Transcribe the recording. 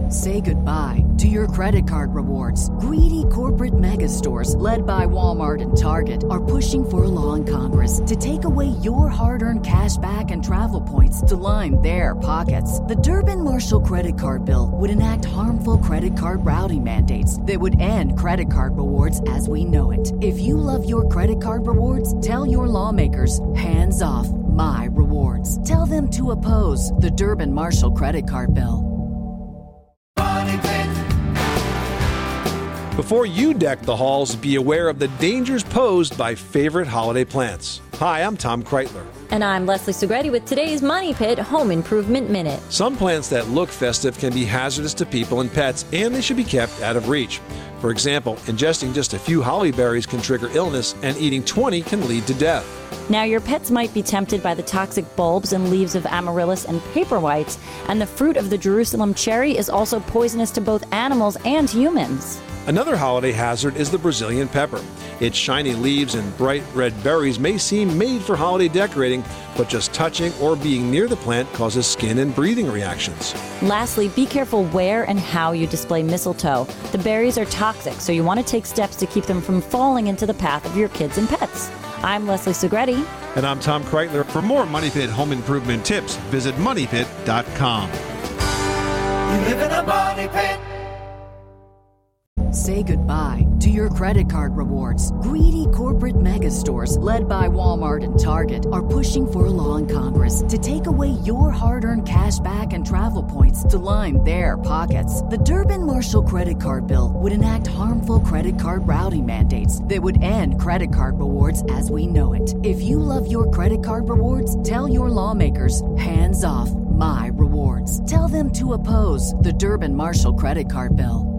Say goodbye to your credit card rewards. Greedy corporate mega stores, led by Walmart and Target, are pushing for a law in Congress to take away your hard-earned cash back and travel points to line their pockets. The Durbin-Marshall credit card bill would enact harmful credit card routing mandates that would end credit card rewards as we know it. If you love your credit card rewards, tell your lawmakers, hands off my rewards. Tell them to oppose the Durbin-Marshall credit card bill. Before you deck the halls, be aware of the dangers posed by favorite holiday plants. Hi, I'm Tom Kreitler. And I'm Leslie Segretti with today's Money Pit Home Improvement Minute. Some plants that look festive can be hazardous to people and pets, and they should be kept out of reach. For example, ingesting just a few holly berries can trigger illness, and eating 20 can lead to death. Now, your pets might be tempted by the toxic bulbs and leaves of amaryllis and paperwhites, and the fruit of the Jerusalem cherry is also poisonous to both animals and humans. Another holiday hazard is the Brazilian pepper. Its shiny leaves and bright red berries may seem made for holiday decorating, but just touching or being near the plant causes skin and breathing reactions. Lastly, be careful where and how you display mistletoe. The berries are toxic, so you want to take steps to keep them from falling into the path of your kids and pets. I'm Leslie Segretti. And I'm Tom Kreitler. For more Money Pit home improvement tips, visit MoneyPit.com. You live in a money pit. Say goodbye to your credit card rewards. Greedy corporate mega stores, led by Walmart and Target, are pushing for a law in Congress to take away your hard-earned cash back and travel points to line their pockets. The Durbin-Marshall credit card bill would enact harmful credit card routing mandates that would end credit card rewards as we know it. If you love your credit card rewards, tell your lawmakers, hands off my rewards. Tell them to oppose the Durbin-Marshall credit card bill.